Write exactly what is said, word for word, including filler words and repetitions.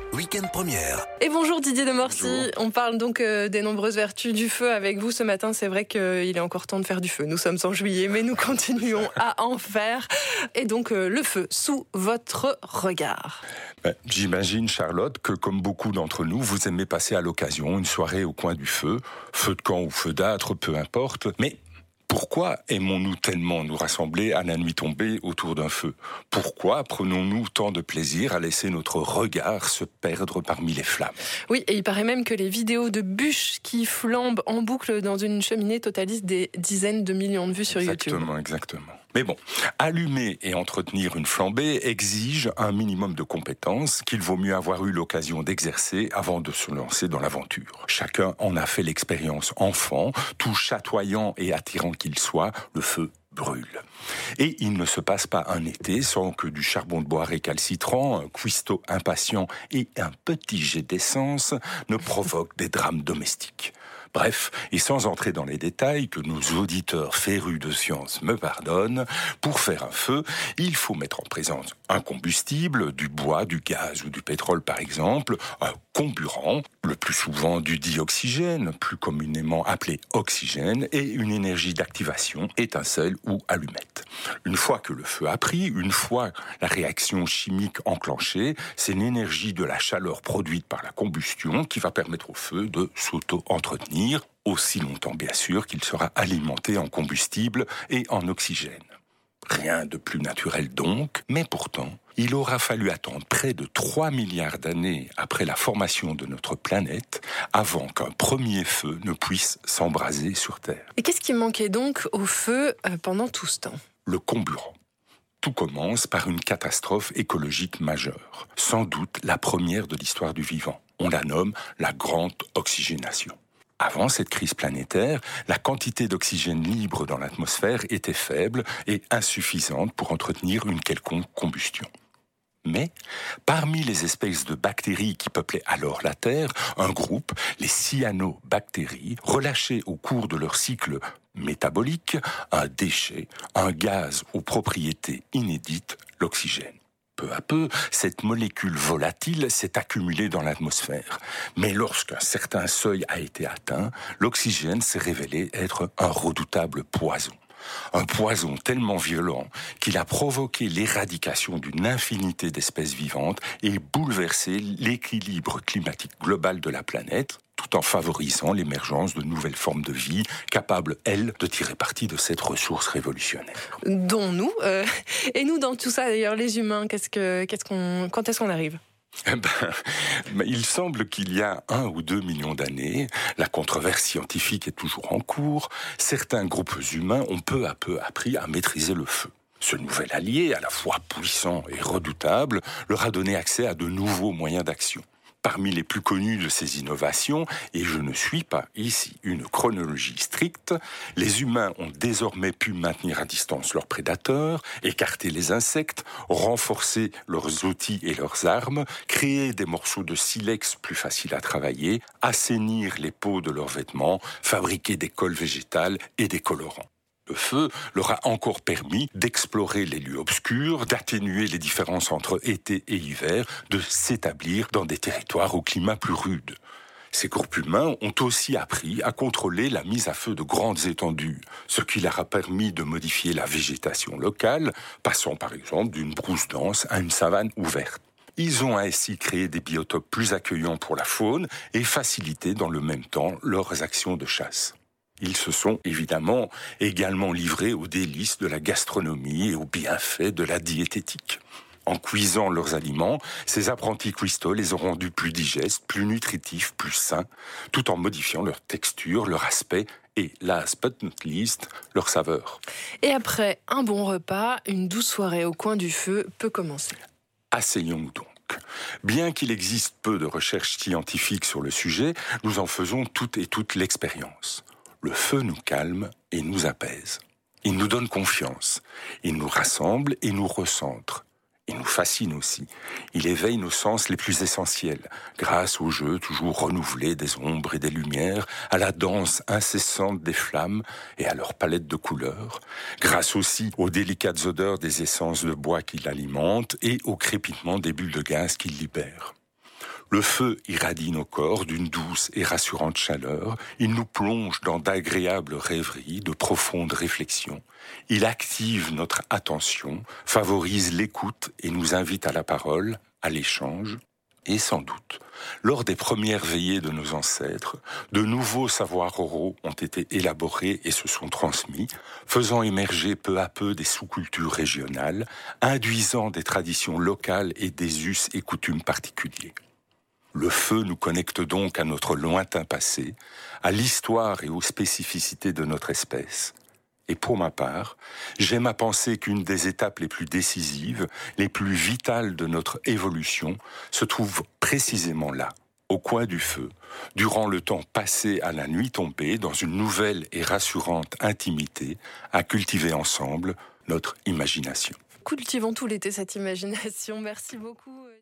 Week-end première. Et bonjour Didier de Morcy. Bonjour. On parle donc euh, des nombreuses vertus du feu avec vous ce matin. C'est vrai qu'il est encore temps de faire du feu. Nous sommes en juillet, mais nous continuons à en faire. Et donc euh, le feu sous votre regard. Ben, j'imagine, Charlotte, que comme beaucoup d'entre nous, vous aimez passer à l'occasion une soirée au coin du feu, feu de camp ou feu d'âtre, peu importe. Mais pourquoi aimons-nous tellement nous rassembler à la nuit tombée autour d'un feu ? Pourquoi prenons-nous tant de plaisir à laisser notre regard se perdre parmi les flammes ? Oui, et il paraît même que les vidéos de bûches qui flambent en boucle dans une cheminée totalisent des dizaines de millions de vues sur YouTube. Exactement, exactement. Mais bon, allumer et entretenir une flambée exige un minimum de compétences qu'il vaut mieux avoir eu l'occasion d'exercer avant de se lancer dans l'aventure. Chacun en a fait l'expérience enfant, tout chatoyant et attirant qu'il soit, le feu brûle. Et il ne se passe pas un été sans que du charbon de bois récalcitrant, un cuistot impatient et un petit jet d'essence ne provoquent des drames domestiques. Bref, et sans entrer dans les détails, que nos auditeurs férus de science me pardonnent, pour faire un feu, il faut mettre en présence un combustible, du bois, du gaz ou du pétrole par exemple, un comburant, le plus souvent du dioxygène, plus communément appelé oxygène, et une énergie d'activation, étincelle ou allumette. Une fois que le feu a pris, une fois la réaction chimique enclenchée, c'est l'énergie de la chaleur produite par la combustion qui va permettre au feu de s'auto-entretenir, aussi longtemps bien sûr qu'il sera alimenté en combustible et en oxygène. Rien de plus naturel donc, mais pourtant, il aura fallu attendre près de trois milliards d'années après la formation de notre planète avant qu'un premier feu ne puisse s'embraser sur Terre. Et qu'est-ce qui manquait donc au feu euh, pendant tout ce temps ? Le comburant. Tout commence par une catastrophe écologique majeure, sans doute la première de l'histoire du vivant. On la nomme la grande oxygénation. Avant cette crise planétaire, la quantité d'oxygène libre dans l'atmosphère était faible et insuffisante pour entretenir une quelconque combustion. Mais, parmi les espèces de bactéries qui peuplaient alors la Terre, un groupe, les cyanobactéries, relâchait au cours de leur cycle métabolique un déchet, un gaz aux propriétés inédites, l'oxygène. Peu à peu, cette molécule volatile s'est accumulée dans l'atmosphère. Mais lorsqu'un certain seuil a été atteint, l'oxygène s'est révélé être un redoutable poison. Un poison tellement violent qu'il a provoqué l'éradication d'une infinité d'espèces vivantes et bouleversé l'équilibre climatique global de la planète, tout en favorisant l'émergence de nouvelles formes de vie capables, elles, de tirer parti de cette ressource révolutionnaire. Dont nous. Euh, et nous, dans tout ça, d'ailleurs, les humains, qu'est-ce que, qu'est-ce qu'on, quand est-ce qu'on arrive ? Eh ben, il semble qu'il y a un ou deux millions d'années, la controverse scientifique est toujours en cours, certains groupes humains ont peu à peu appris à maîtriser le feu. Ce nouvel allié, à la fois puissant et redoutable, leur a donné accès à de nouveaux moyens d'action. Parmi les plus connus de ces innovations, et je ne suis pas ici une chronologie stricte, les humains ont désormais pu maintenir à distance leurs prédateurs, écarter les insectes, renforcer leurs outils et leurs armes, créer des morceaux de silex plus faciles à travailler, assainir les peaux de leurs vêtements, fabriquer des colles végétales et des colorants. Le feu leur a encore permis d'explorer les lieux obscurs, d'atténuer les différences entre été et hiver, de s'établir dans des territoires au climat plus rude. Ces groupes humains ont aussi appris à contrôler la mise à feu de grandes étendues, ce qui leur a permis de modifier la végétation locale, passant par exemple d'une brousse dense à une savane ouverte. Ils ont ainsi créé des biotopes plus accueillants pour la faune et facilité dans le même temps leurs actions de chasse. Ils se sont évidemment également livrés aux délices de la gastronomie et aux bienfaits de la diététique. En cuisant leurs aliments, ces apprentis cuistots les ont rendus plus digestes, plus nutritifs, plus sains, tout en modifiant leur texture, leur aspect et, last but not least, leur saveur. Et après un bon repas, une douce soirée au coin du feu peut commencer. Asseyons-nous donc. Bien qu'il existe peu de recherches scientifiques sur le sujet, nous en faisons toutes et toutes l'expérience. Le feu nous calme et nous apaise. Il nous donne confiance. Il nous rassemble et nous recentre. Il nous fascine aussi. Il éveille nos sens les plus essentiels, grâce au jeu toujours renouvelé des ombres et des lumières, à la danse incessante des flammes et à leur palette de couleurs, grâce aussi aux délicates odeurs des essences de bois qui l'alimentent et au crépitement des bulles de gaz qu'il libère. Le feu irradie nos corps d'une douce et rassurante chaleur. Il nous plonge dans d'agréables rêveries, de profondes réflexions. Il active notre attention, favorise l'écoute et nous invite à la parole, à l'échange. Et sans doute, lors des premières veillées de nos ancêtres, de nouveaux savoirs oraux ont été élaborés et se sont transmis, faisant émerger peu à peu des sous-cultures régionales, induisant des traditions locales et des us et coutumes particuliers. Le feu nous connecte donc à notre lointain passé, à l'histoire et aux spécificités de notre espèce. Et pour ma part, j'aime à penser qu'une des étapes les plus décisives, les plus vitales de notre évolution, se trouve précisément là, au coin du feu, durant le temps passé à la nuit tombée, dans une nouvelle et rassurante intimité, à cultiver ensemble notre imagination. Cultivons tout l'été cette imagination. Merci beaucoup.